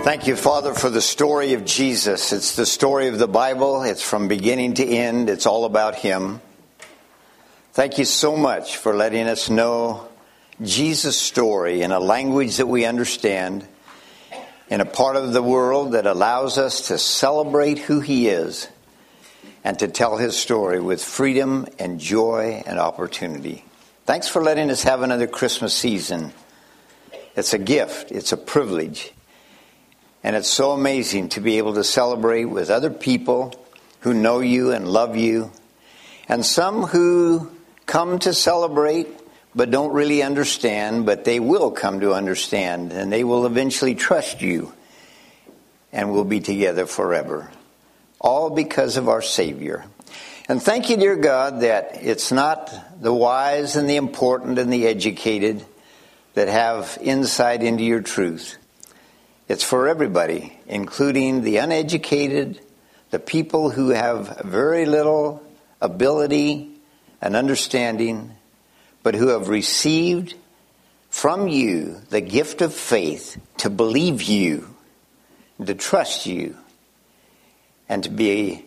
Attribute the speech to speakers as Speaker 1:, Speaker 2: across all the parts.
Speaker 1: Thank you, Father, for the story of Jesus. It's the story of the Bible. It's from beginning to end. It's all about Him. Thank you so much for letting us know Jesus' story in a language that we understand, in a part of the world that allows us to celebrate who He is and to tell His story with freedom and joy and opportunity. Thanks for letting us have another Christmas season. It's a gift. It's a privilege. And it's so amazing to be able to celebrate with other people who know you and love you, and some who come to celebrate but don't really understand, but they will come to understand, and they will eventually trust you, and we'll be together forever. All because of our Savior. And thank you, dear God, that it's not the wise and the important and the educated that have insight into your truth. It's for everybody, including the uneducated, the people who have very little ability and understanding, but who have received from you the gift of faith to believe you, to trust you, and to be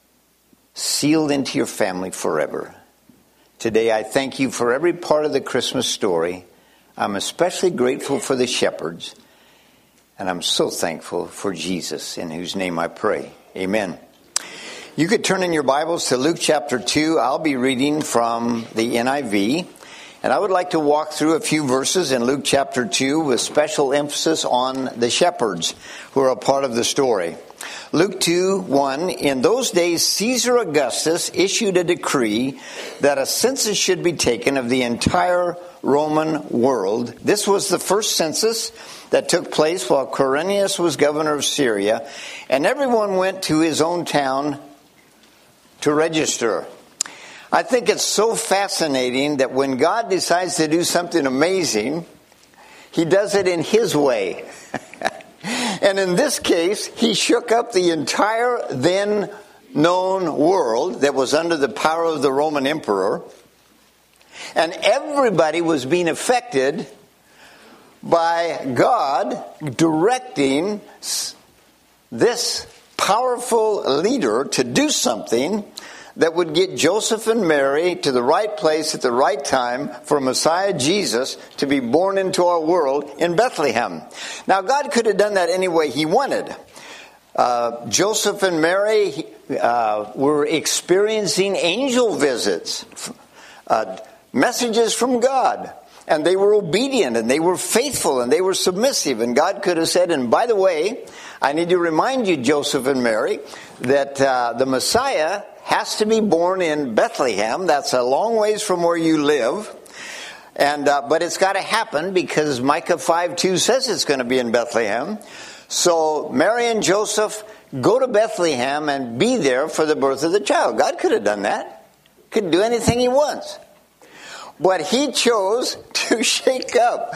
Speaker 1: sealed into your family forever. Today I thank you for every part of the Christmas story. I'm especially grateful for the shepherds. And I'm so thankful for Jesus, in whose name I pray. Amen. You could turn in your Bibles to Luke chapter 2. I'll be reading from the NIV. And I would like to walk through a few verses in Luke chapter 2 with special emphasis on the shepherds who are a part of the story. Luke 2:1, in those days Caesar Augustus issued a decree that a census should be taken of the entire Roman world. This was the first census that took place while Quirinius was governor of Syria, and everyone went to his own town to register. I think it's so fascinating that when God decides to do something amazing, He does it in His way. And in this case, He shook up the entire then known world that was under the power of the Roman emperor. And everybody was being affected by God directing this powerful leader to do something that would get Joseph and Mary to the right place at the right time for Messiah Jesus to be born into our world in Bethlehem. Now, God could have done that any way He wanted. Joseph and Mary were experiencing angel visits, messages from God. And they were obedient, and they were faithful, and they were submissive. And God could have said, and by the way, I need to remind you, Joseph and Mary, that the Messiah has to be born in Bethlehem. That's a long ways from where you live. And but it's got to happen because Micah 5:2 says it's going to be in Bethlehem. So Mary and Joseph go to Bethlehem and be there for the birth of the child. God could have done that. Could do anything He wants. But He chose to shake up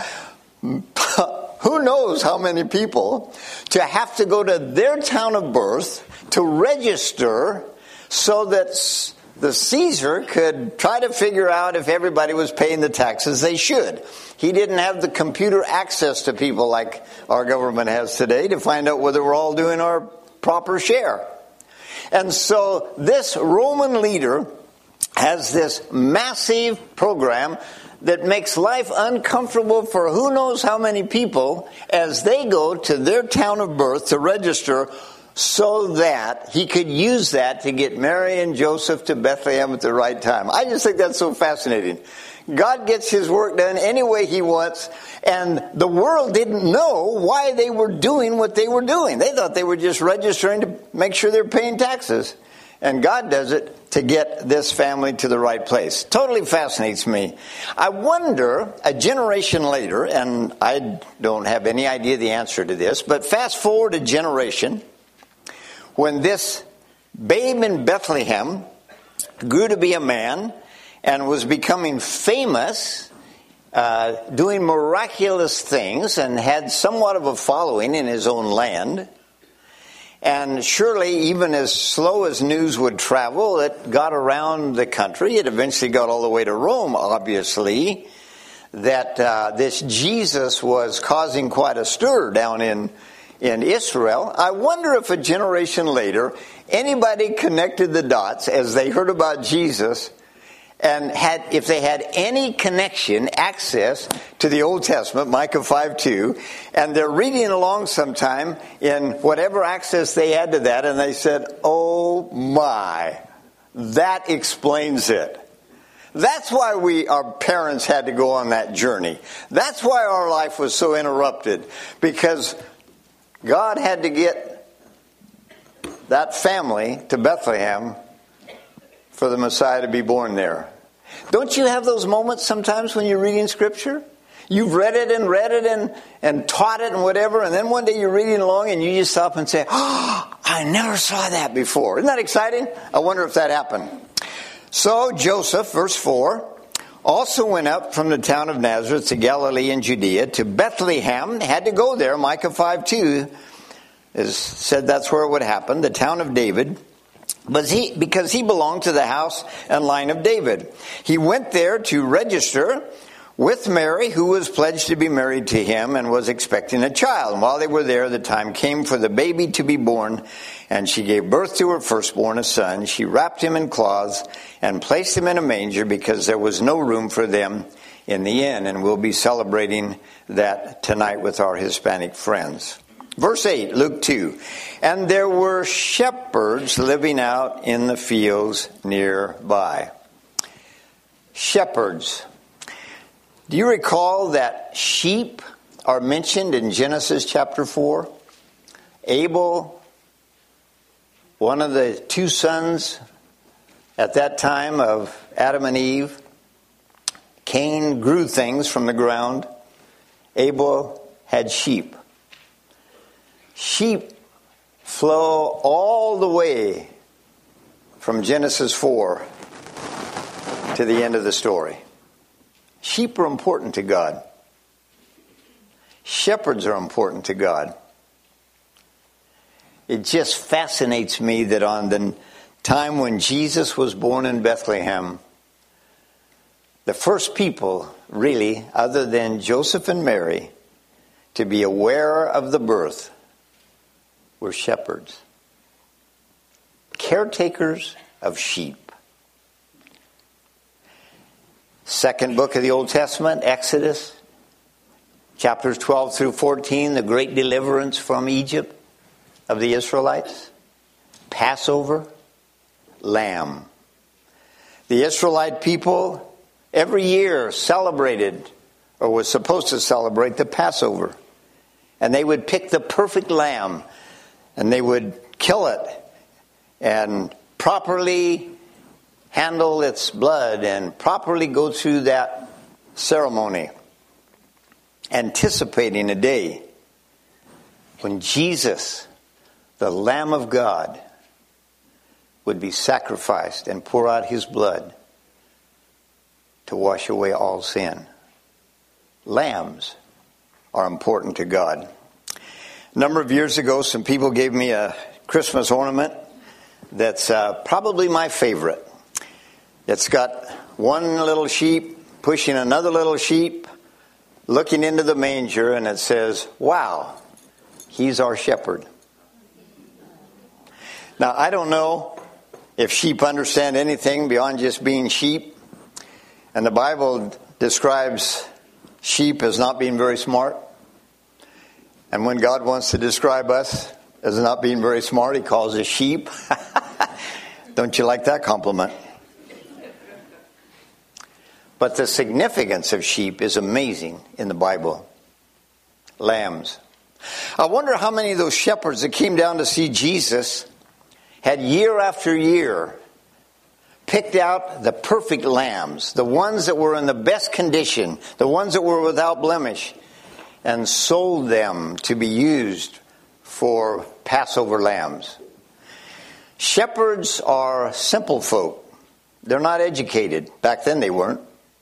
Speaker 1: who knows how many people to have to go to their town of birth to register so that the Caesar could try to figure out if everybody was paying the taxes they should. He didn't have the computer access to people like our government has today to find out whether we're all doing our proper share. And so this Roman leader has this massive program that makes life uncomfortable for who knows how many people as they go to their town of birth to register so that he could use that to get Mary and Joseph to Bethlehem at the right time. I just think that's so fascinating. God gets His work done any way He wants, and the world didn't know why they were doing what they were doing. They thought they were just registering to make sure they're paying taxes. And God does it to get this family to the right place. Totally fascinates me. I wonder, a generation later, and I don't have any idea the answer to this, but fast forward a generation, when this babe in Bethlehem grew to be a man and was becoming famous, doing miraculous things, and had somewhat of a following in his own land, and surely, even as slow as news would travel, it got around the country. It eventually got all the way to Rome, obviously, that this Jesus was causing quite a stir down in in Israel. I wonder if a generation later, anybody connected the dots as they heard about Jesus and if they had any connection, access to the Old Testament, Micah 5:2, and they're reading along sometime in whatever access they had to that, and they said, oh my, that explains it. That's why our parents had to go on that journey. That's why our life was so interrupted, because God had to get that family to Bethlehem for the Messiah to be born there. Don't you have those moments sometimes when you're reading Scripture? You've read it and taught it and whatever, and then one day you're reading along and you just stop and say, oh, I never saw that before. Isn't that exciting? I wonder if that happened. So Joseph, verse 4, also went up from the town of Nazareth to Galilee and Judea to Bethlehem. Had to go there. Micah 5:2 said that's where it would happen, the town of David. But because he belonged to the house and line of David. He went there to register with Mary, who was pledged to be married to him and was expecting a child. And while they were there, the time came for the baby to be born, and she gave birth to her firstborn, a son. She wrapped him in cloths and placed him in a manger because there was no room for them in the inn. And we'll be celebrating that tonight with our Hispanic friends. Verse 8, Luke 2. And there were shepherds living out in the fields nearby. Shepherds. Do you recall that sheep are mentioned in Genesis chapter 4? Abel, one of the two sons at that time of Adam and Eve. Cain grew things from the ground. Abel had sheep. Sheep flow all the way from Genesis 4 to the end of the story. Sheep are important to God. Shepherds are important to God. It just fascinates me that on the time when Jesus was born in Bethlehem, the first people, really, other than Joseph and Mary, to be aware of the birth were shepherds. Caretakers of sheep. Second book of the Old Testament, Exodus, chapters 12 through 14, the great deliverance from Egypt of the Israelites. Passover, lamb. The Israelite people every year celebrated, or was supposed to celebrate, the Passover. And they would pick the perfect lamb, and they would kill it and properly handle its blood and properly go through that ceremony, anticipating a day when Jesus, the Lamb of God, would be sacrificed and pour out his blood to wash away all sin. Lambs are important to God. A number of years ago, some people gave me a Christmas ornament that's probably my favorite. It's got one little sheep pushing another little sheep, looking into the manger, and it says, wow, he's our shepherd. Now, I don't know if sheep understand anything beyond just being sheep. And the Bible describes sheep as not being very smart. And when God wants to describe us as not being very smart, he calls us sheep. Don't you like that compliment? But the significance of sheep is amazing in the Bible. Lambs. I wonder how many of those shepherds that came down to see Jesus had year after year picked out the perfect lambs, the ones that were in the best condition, the ones that were without blemish, and sold them to be used for Passover lambs. Shepherds are simple folk. They're not educated. Back then they weren't.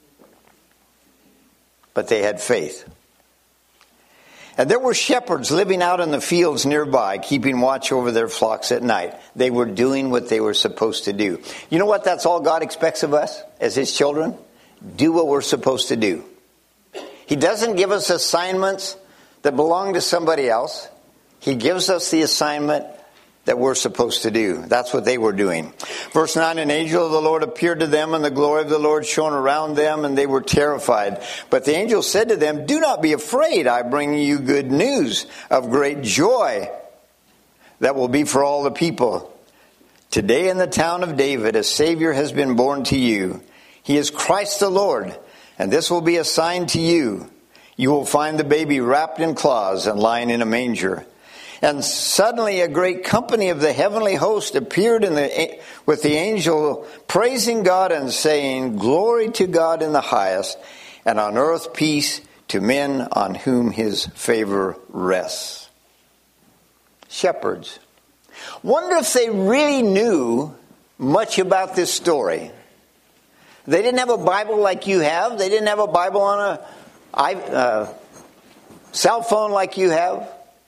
Speaker 1: But they had faith. And there were shepherds living out in the fields nearby, keeping watch over their flocks at night. They were doing what they were supposed to do. You know what? That's all God expects of us as his children. Do what we're supposed to do. He doesn't give us assignments that belong to somebody else. He gives us the assignment that we're supposed to do. That's what they were doing. Verse 9, an angel of the Lord appeared to them, and the glory of the Lord shone around them, and they were terrified. But the angel said to them, do not be afraid. I bring you good news of great joy that will be for all the people. Today in the town of David, a Savior has been born to you. He is Christ the Lord, and this will be a sign to you. You will find the baby wrapped in cloths and lying in a manger. And suddenly a great company of the heavenly host appeared with the angel, praising God and saying, glory to God in the highest, and on earth peace to men on whom his favor rests. Shepherds. Wonder if they really knew much about this story. They didn't have a Bible like you have. They didn't have a Bible on a cell phone like you have.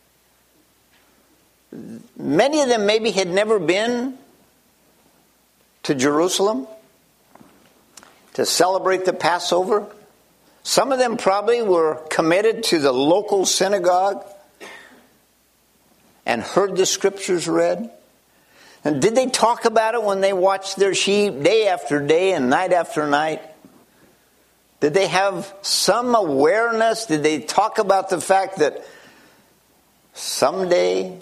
Speaker 1: Many of them maybe had never been to Jerusalem to celebrate the Passover. Some of them probably were committed to the local synagogue and heard the scriptures read. And did they talk about it when they watched their sheep day after day and night after night? Did they have some awareness? Did they talk about the fact that someday,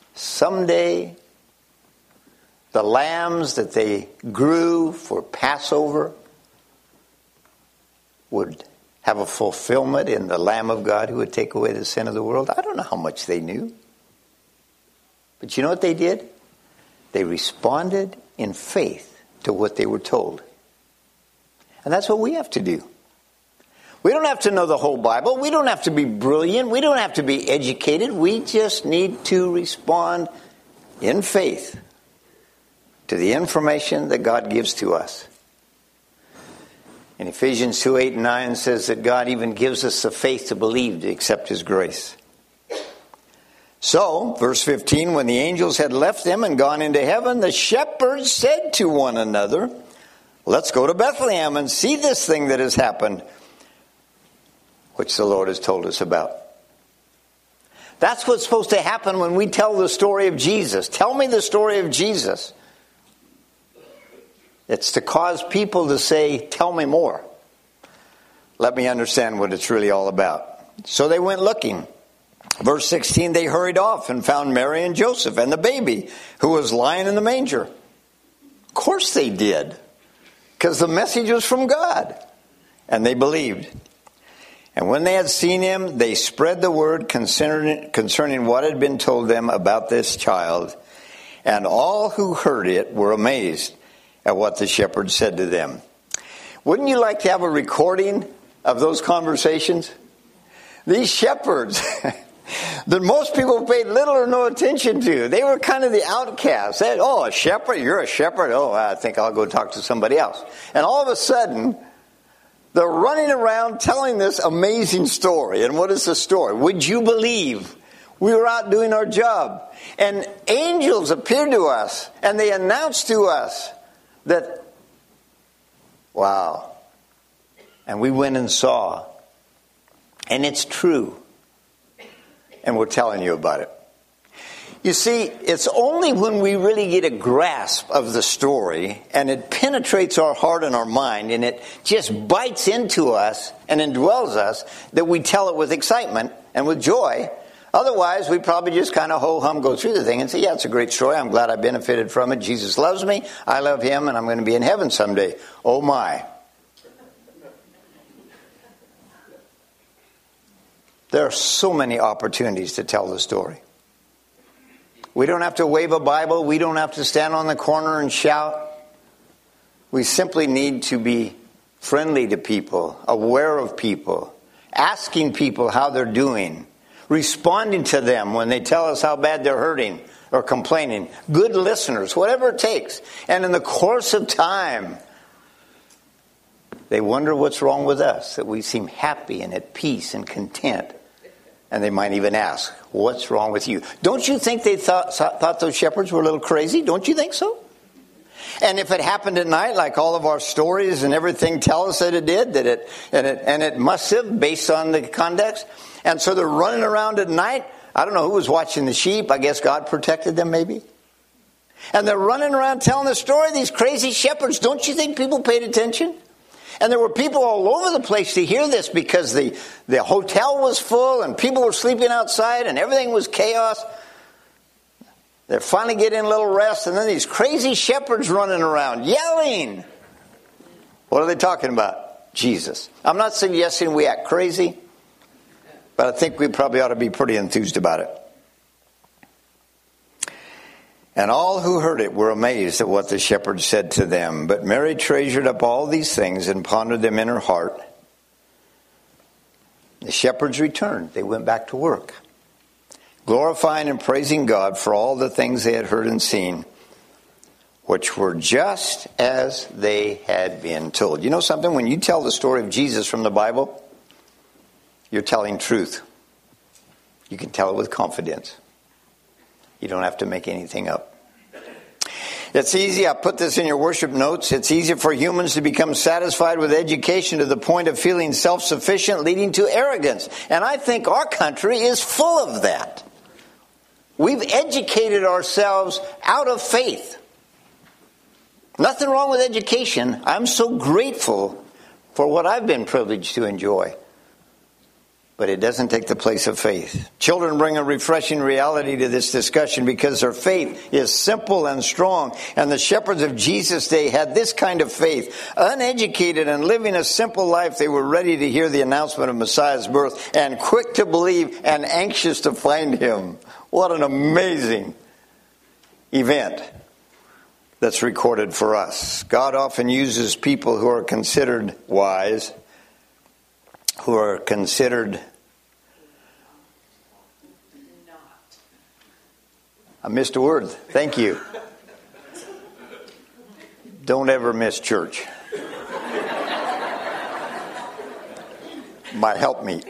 Speaker 1: the lambs that they grew for Passover would have a fulfillment in the Lamb of God who would take away the sin of the world? I don't know how much they knew. But you know what they did? They responded in faith to what they were told. And that's what we have to do. We don't have to know the whole Bible. We don't have to be brilliant. We don't have to be educated. We just need to respond in faith to the information that God gives to us. In Ephesians 2:8-9 says that God even gives us the faith to believe, to accept His grace. So, verse 15, when the angels had left them and gone into heaven, the shepherds said to one another, let's go to Bethlehem and see this thing that has happened, which the Lord has told us about. That's what's supposed to happen when we tell the story of Jesus. Tell me the story of Jesus. It's to cause people to say, tell me more. Let me understand what it's really all about. So they went looking. Verse 16, they hurried off and found Mary and Joseph and the baby who was lying in the manger. Of course they did, because the message was from God. And they believed. And when they had seen him, they spread the word concerning what had been told them about this child. And all who heard it were amazed at what the shepherds said to them. Wouldn't you like to have a recording of those conversations? These shepherds that most people paid little or no attention to. They were kind of the outcasts. They, a shepherd? You're a shepherd? Oh, I think I'll go talk to somebody else. And all of a sudden, they're running around telling this amazing story. And what is the story? Would you believe? We were out doing our job. And angels appeared to us. And they announced to us that, wow. And we went and saw. And it's true. And we're telling you about it. You see, it's only when we really get a grasp of the story and it penetrates our heart and our mind and it just bites into us and indwells us that we tell it with excitement and with joy. Otherwise, we probably just kind of ho-hum go through the thing and say, yeah, it's a great story. I'm glad I benefited from it. Jesus loves me. I love him, and I'm going to be in heaven someday. Oh, my. There are so many opportunities to tell the story. We don't have to wave a Bible. We don't have to stand on the corner and shout. We simply need to be friendly to people, aware of people, asking people how they're doing, responding to them when they tell us how bad they're hurting or complaining. Good listeners, whatever it takes. And in the course of time, they wonder what's wrong with us, that we seem happy and at peace and content. And they might even ask, what's wrong with you? Don't you think they thought those shepherds were a little crazy? Don't you think so? And if it happened at night, like all of our stories and everything tell us that it did, and it must have, based on the context. And so they're running around at night I don't know who was watching the sheep. I guess God protected them maybe. And they're running around telling the story, these crazy shepherds. Don't you think people paid attention? And there were people all over the place to hear this because the hotel was full and people were sleeping outside and everything was chaos. They're finally getting a little rest, and then these crazy shepherds running around, yelling. What are they talking about? Jesus. I'm not suggesting we act crazy, but I think we probably ought to be pretty enthused about it. And all who heard it were amazed at what the shepherds said to them. But Mary treasured up all these things and pondered them in her heart. The shepherds returned. They went back to work, glorifying and praising God for all the things they had heard and seen, which were just as they had been told. You know something? When you tell the story of Jesus from the Bible, you're telling truth. You can tell it with confidence. You don't have to make anything up. It's easy. I put this in your worship notes. It's easy for humans to become satisfied with education to the point of feeling self-sufficient, leading to arrogance. And I think our country is full of that. We've educated ourselves out of faith. Nothing wrong with education. I'm so grateful for what I've been privileged to enjoy. But it doesn't take the place of faith. Children bring a refreshing reality to this discussion because their faith is simple and strong. And the shepherds of Jesus' day had this kind of faith. Uneducated and living a simple life, they were ready to hear the announcement of Messiah's birth and quick to believe and anxious to find him. What an amazing event that's recorded for us. God often uses people who are considered wise, who are considered... I missed a word. Thank you. Don't ever miss church. My helpmeet.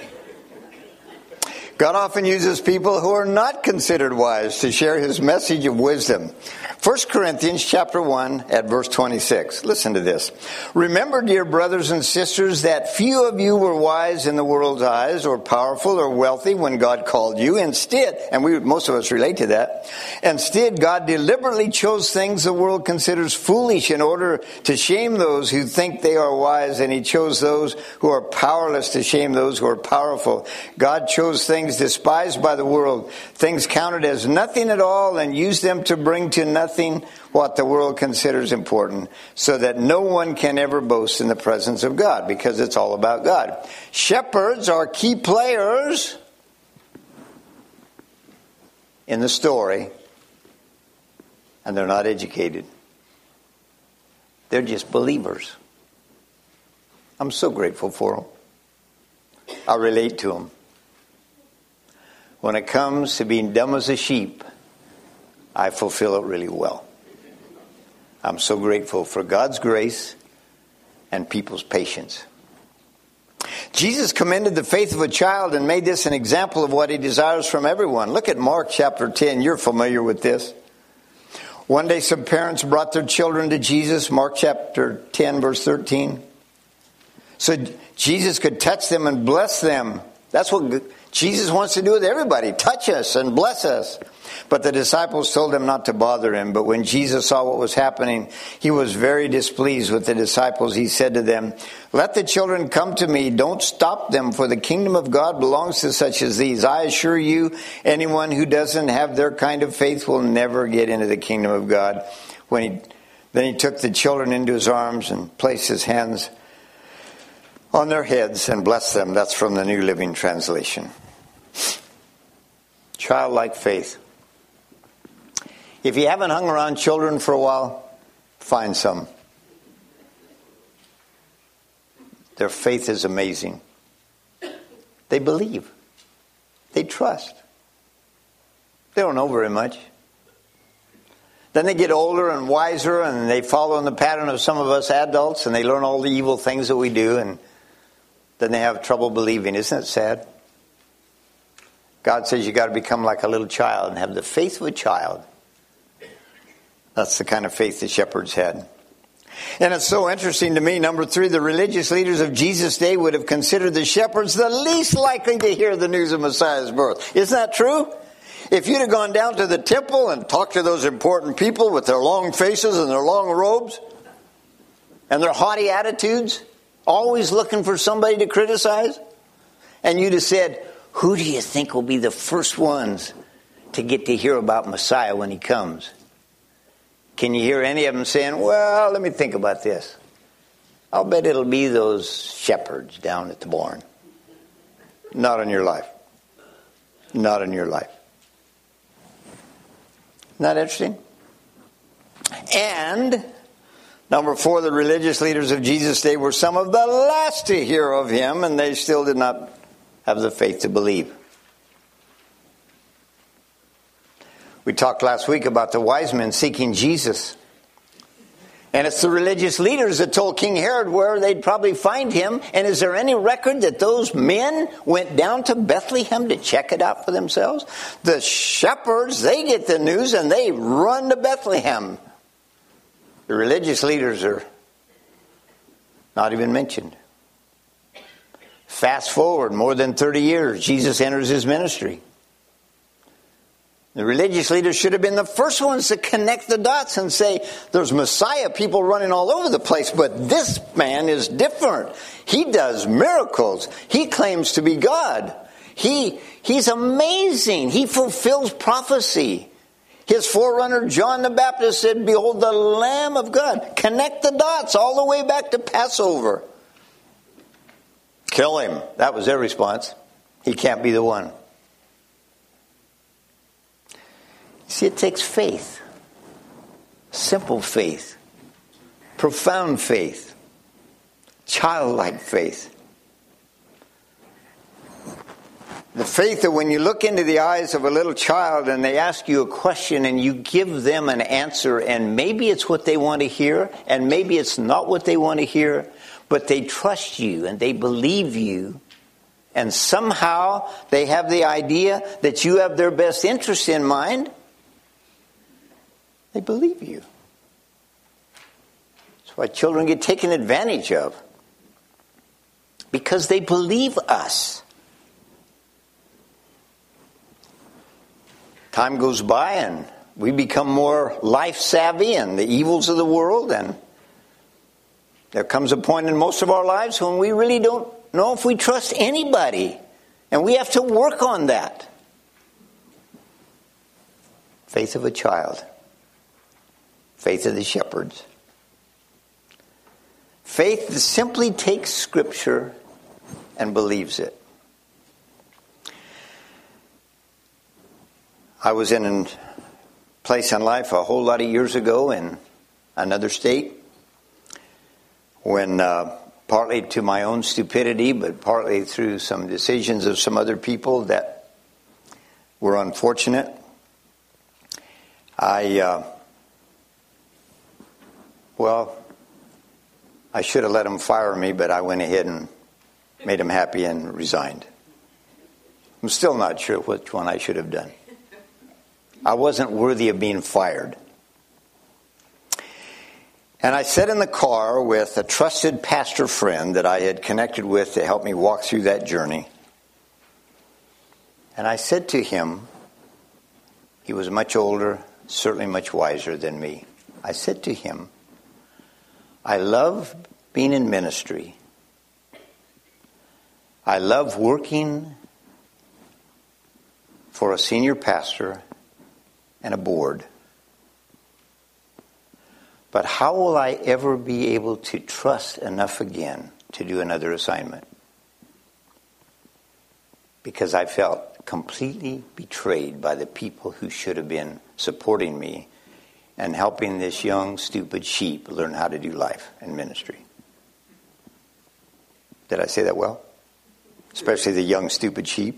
Speaker 1: God often uses people who are not considered wise to share his message of wisdom. 1 Corinthians chapter 1 at verse 26. Listen to this. Remember, dear brothers and sisters, that few of you were wise in the world's eyes, or powerful or wealthy when God called you. Instead, and most of us relate to that, instead God deliberately chose things the world considers foolish in order to shame those who think they are wise, and he chose those who are powerless to shame those who are powerful. God chose things despised by the world, things counted as nothing at all, and used them to bring to nothing what the world considers important, so that no one can ever boast in the presence of God, because it's all about God. Shepherds are key players in the story, and they're not educated. They're just believers. I'm so grateful for them. I relate to them. When it comes to being dumb as a sheep, I fulfill it really well. I'm so grateful for God's grace and people's patience. Jesus commended the faith of a child and made this an example of what he desires from everyone. Look at Mark chapter 10. You're familiar with this. One day some parents brought their children to Jesus. Mark chapter 10 verse 13. So Jesus could touch them and bless them. That's what Jesus wants to do with everybody. Touch us and bless us. But the disciples told him not to bother him. But when Jesus saw what was happening, he was very displeased with the disciples. He said to them, "Let the children come to me. Don't stop them, for the kingdom of God belongs to such as these. I assure you, anyone who doesn't have their kind of faith will never get into the kingdom of God." Then he took the children into his arms and placed his hands on their heads and blessed them. That's from the New Living Translation. Childlike faith. If you haven't hung around children for a while, find some. Their faith is amazing. They believe. They trust. They don't know very much. Then they get older and wiser, and they follow in the pattern of some of us adults, and they learn all the evil things that we do, and then they have trouble believing. Isn't it sad? God says you got to become like a little child and have the faith of a child. That's the kind of faith the shepherds had. And it's so interesting to me, number 3, the religious leaders of Jesus' day would have considered the shepherds the least likely to hear the news of Messiah's birth. Isn't that true? If you'd have gone down to the temple and talked to those important people with their long faces and their long robes and their haughty attitudes, always looking for somebody to criticize, and you'd have said, who do you think will be the first ones to get to hear about Messiah when he comes? Can you hear any of them saying, well, let me think about this. I'll bet it'll be those shepherds down at the barn. Not in your life. Not in your life. Isn't that interesting? And number 4, the religious leaders of Jesus' day were some of the last to hear of him, and they still did not have the faith to believe. We talked last week about the wise men seeking Jesus. And it's the religious leaders that told King Herod where they'd probably find him. And is there any record that those men went down to Bethlehem to check it out for themselves? The shepherds, they get the news and they run to Bethlehem. The religious leaders are not even mentioned. Fast forward more than 30 years, Jesus enters his ministry. The religious leaders should have been the first ones to connect the dots and say, there's Messiah people running all over the place, but this man is different. He does miracles. He claims to be God. He's amazing. He fulfills prophecy. His forerunner, John the Baptist, said, behold the Lamb of God. Connect the dots all the way back to Passover. Kill him. That was their response. He can't be the one. See, it takes faith. Simple faith. Profound faith. Childlike faith. The faith that when you look into the eyes of a little child and they ask you a question and you give them an answer, and maybe it's what they want to hear and maybe it's not what they want to hear, but they trust you and they believe you, and somehow they have the idea that you have their best interest in mind. They believe you. That's why children get taken advantage of. Because they believe us. Time goes by and we become more life savvy and the evils of the world, and there comes a point in most of our lives when we really don't know if we trust anybody. And we have to work on that. Faith of a child. Faith of the shepherds. Faith that simply takes Scripture and believes it. I was in a place in life a whole lot of years ago in another state when partly to my own stupidity, but partly through some decisions of some other people that were unfortunate, I should have let them fire me, but I went ahead and made them happy and resigned. I'm still not sure which one I should have done. I wasn't worthy of being fired. And I sat in the car with a trusted pastor friend that I had connected with to help me walk through that journey. And I said to him, he was much older, certainly much wiser than me. I said to him, I love being in ministry. I love working for a senior pastor and a board. But how will I ever be able to trust enough again to do another assignment? Because I felt completely betrayed by the people who should have been supporting me and helping this young, stupid sheep learn how to do life and ministry. Did I say that well? Especially the young, stupid sheep.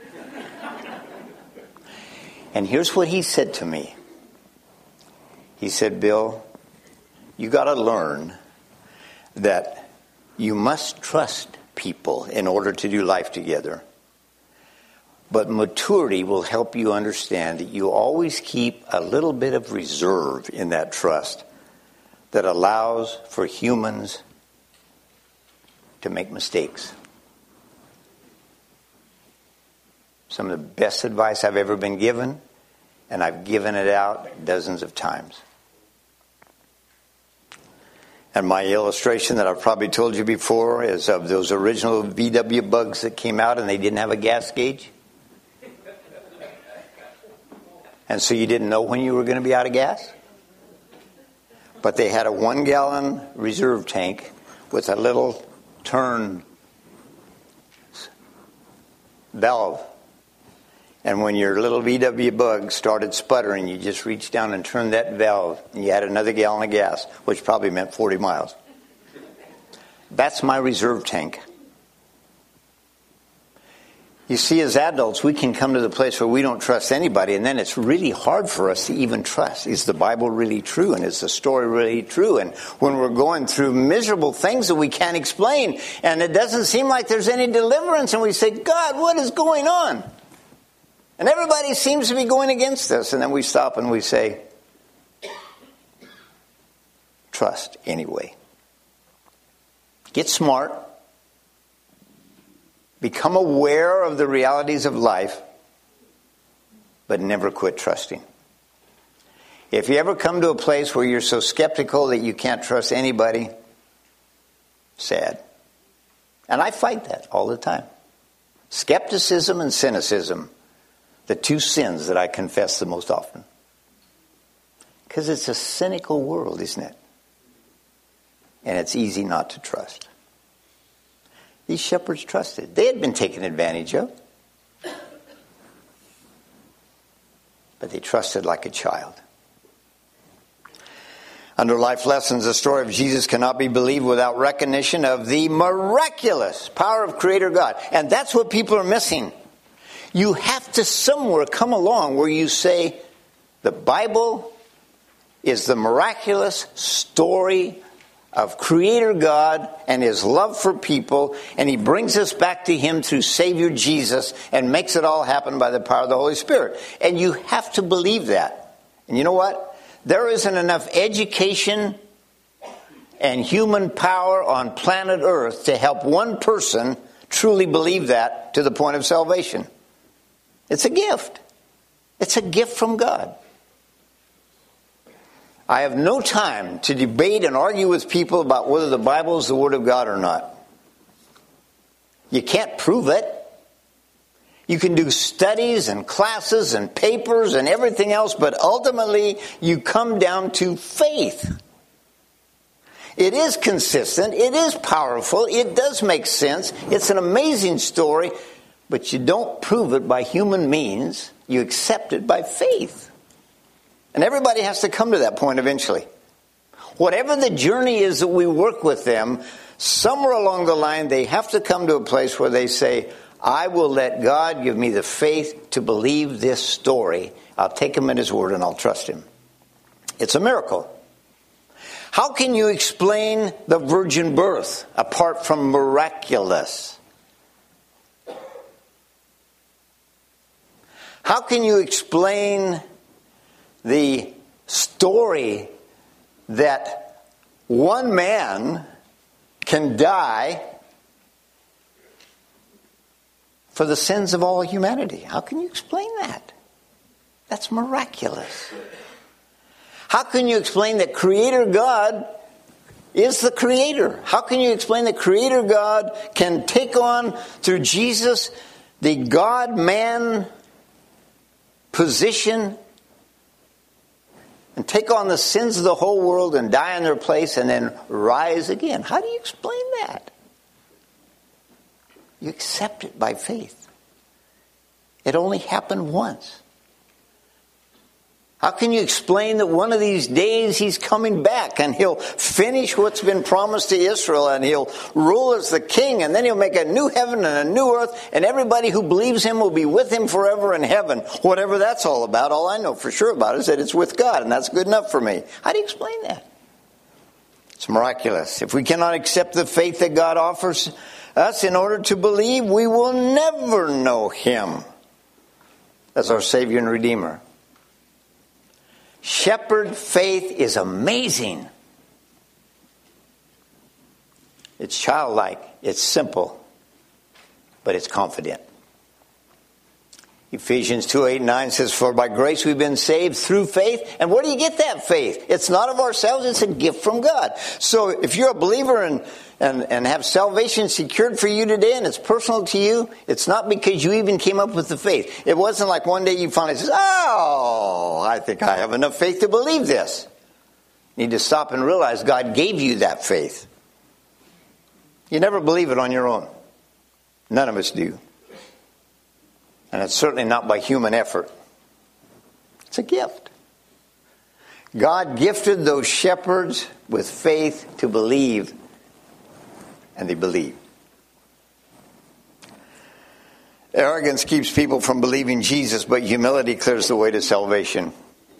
Speaker 1: And here's what he said to me. He said, Bill, you got to learn that you must trust people in order to do life together. But maturity will help you understand that you always keep a little bit of reserve in that trust that allows for humans to make mistakes. Some of the best advice I've ever been given, and I've given it out dozens of times. And my illustration that I've probably told you before is of those original VW Bugs that came out and they didn't have a gas gauge. And so you didn't know when you were going to be out of gas. But they had a 1-gallon reserve tank with a little turn valve. And when your little VW Bug started sputtering, you just reached down and turned that valve, and you had another gallon of gas, which probably meant 40 miles. That's my reserve tank. You see, as adults, we can come to the place where we don't trust anybody, and then it's really hard for us to even trust. Is the Bible really true? And is the story really true? And when we're going through miserable things that we can't explain, and it doesn't seem like there's any deliverance, and we say, God, what is going on? And everybody seems to be going against us. And then we stop and we say, trust anyway. Get smart. Become aware of the realities of life, but never quit trusting. If you ever come to a place where you're so skeptical that you can't trust anybody, sad. And I fight that all the time. Skepticism and cynicism, the two sins that I confess the most often. Because it's a cynical world, isn't it? And it's easy not to trust. These shepherds trusted. They had been taken advantage of. But they trusted like a child. Under life lessons, the story of Jesus cannot be believed without recognition of the miraculous power of Creator God. And that's what people are missing. You have to somewhere come along where you say, the Bible is the miraculous story of Creator God and His love for people, and He brings us back to Him through Savior Jesus and makes it all happen by the power of the Holy Spirit. And you have to believe that. And you know what? There isn't enough education and human power on planet Earth to help one person truly believe that to the point of salvation. It's a gift. It's a gift from God. I have no time to debate and argue with people about whether the Bible is the Word of God or not. You can't prove it. You can do studies and classes and papers and everything else, but ultimately you come down to faith. It is consistent. It is powerful. It does make sense. It's an amazing story, but you don't prove it by human means. You accept it by faith. And everybody has to come to that point eventually. Whatever the journey is that we work with them, somewhere along the line they have to come to a place where they say, I will let God give me the faith to believe this story. I'll take Him at His word and I'll trust Him. It's a miracle. How can you explain the virgin birth apart from miraculous? How can you explain the story that one man can die for the sins of all humanity? How can you explain that? That's miraculous. How can you explain that Creator God is the Creator? How can you explain that Creator God can take on, through Jesus, the God-man position and take on the sins of the whole world and die in their place and then rise again? How do you explain that? You accept it by faith. It only happened once. How can you explain that one of these days He's coming back and He'll finish what's been promised to Israel and He'll rule as the king and then He'll make a new heaven and a new earth and everybody who believes Him will be with Him forever in heaven? Whatever that's all about, all I know for sure about is that it's with God, and that's good enough for me. How do you explain that? It's miraculous. If we cannot accept the faith that God offers us in order to believe, we will never know Him as our Savior and Redeemer. Shepherd faith is amazing. It's childlike. It's simple. But it's confident. Ephesians 2:8-9 says, "For by grace we've been saved through faith." And where do you get that faith? It's not of ourselves. It's a gift from God. So if you're a believer and have salvation secured for you today and it's personal to you, it's not because you even came up with the faith. It wasn't like one day you finally said, "Oh, I think I have enough faith to believe this." You need to stop and realize God gave you that faith. You never believe it on your own. None of us do. And it's certainly not by human effort. It's a gift. God gifted those shepherds with faith to believe, and they believed. Arrogance keeps people from believing Jesus, but humility clears the way to salvation.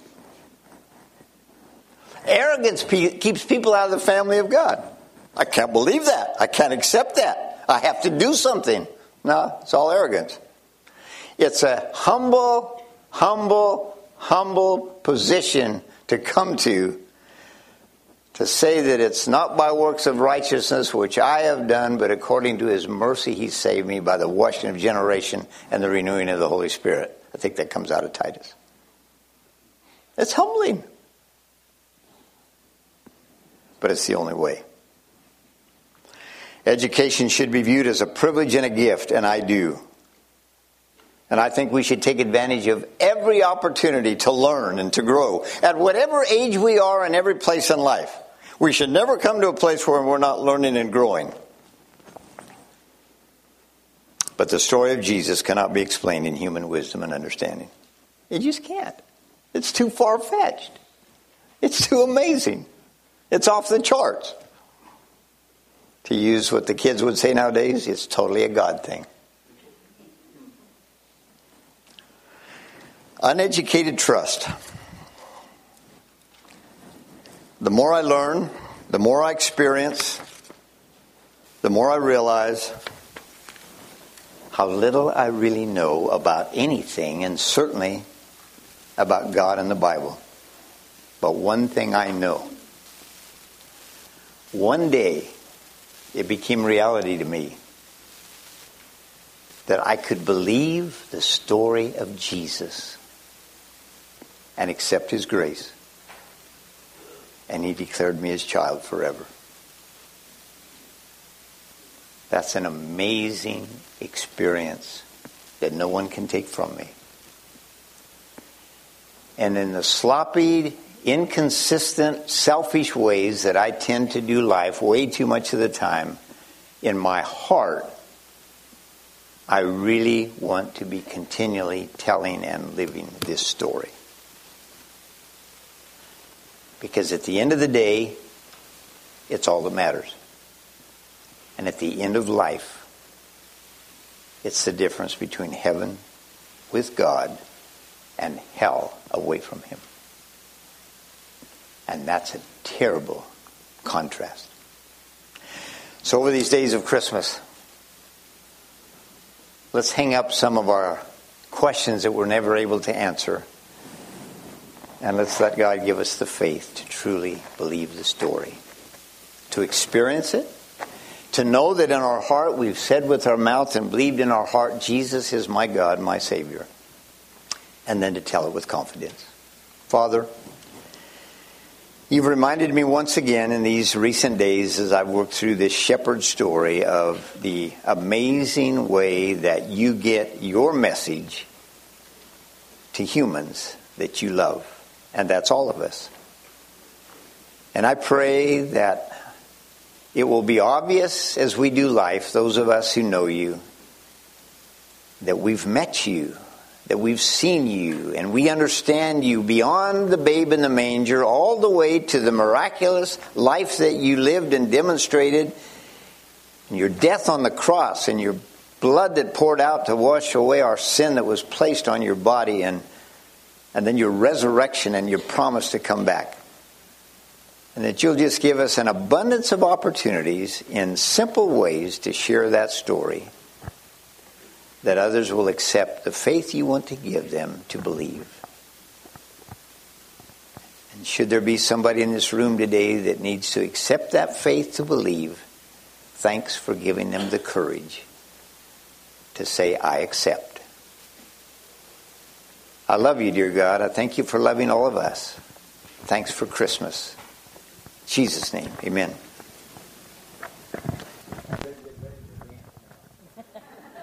Speaker 1: Arrogance keeps people out of the family of God. I can't believe that. I can't accept that. I have to do something. No, it's all arrogance. It's a humble position to come to say that it's not by works of righteousness which I have done, but according to his mercy he saved me by the washing of generation and the renewing of the Holy Spirit. I think that comes out of Titus. It's humbling. But it's the only way. Education should be viewed as a privilege and a gift, and I do. And I think we should take advantage of every opportunity to learn and to grow at whatever age we are in every place in life. We should never come to a place where we're not learning and growing. But the story of Jesus cannot be explained in human wisdom and understanding. It just can't. It's too far-fetched. It's too amazing. It's off the charts. To use what the kids would say nowadays, it's totally a God thing. Uneducated trust. The more I learn, the more I experience, the more I realize how little I really know about anything, and certainly about God and the Bible. But one thing I know. One day, it became reality to me that I could believe the story of Jesus and accept his grace. And he declared me his child forever. That's an amazing experience that no one can take from me. And in the sloppy, inconsistent, selfish ways that I tend to do life way too much of the time, in my heart, I really want to be continually telling and living this story. Because at the end of the day, it's all that matters. And at the end of life, it's the difference between heaven with God and hell away from him. And that's a terrible contrast. So over these days of Christmas, let's hang up some of our questions that we're never able to answer. And let's let God give us the faith to truly believe the story. To experience it. To know that in our heart we've said with our mouth and believed in our heart, Jesus is my God, my Savior. And then to tell it with confidence. Father, you've reminded me once again in these recent days as I've worked through this shepherd story of the amazing way that you get your message to humans that you love. And that's all of us. And I pray that it will be obvious as we do life, those of us who know you, that we've met you, that we've seen you, and we understand you beyond the babe in the manger, all the way to the miraculous life that you lived and demonstrated, and your death on the cross, and your blood that poured out to wash away our sin that was placed on your body, and then your resurrection and your promise to come back. And that you'll just give us an abundance of opportunities in simple ways to share that story, that others will accept the faith you want to give them to believe. And should there be somebody in this room today that needs to accept that faith to believe, thanks for giving them the courage to say, I accept. I love you, dear God. I thank you for loving all of us. Thanks for Christmas. In Jesus' name, amen.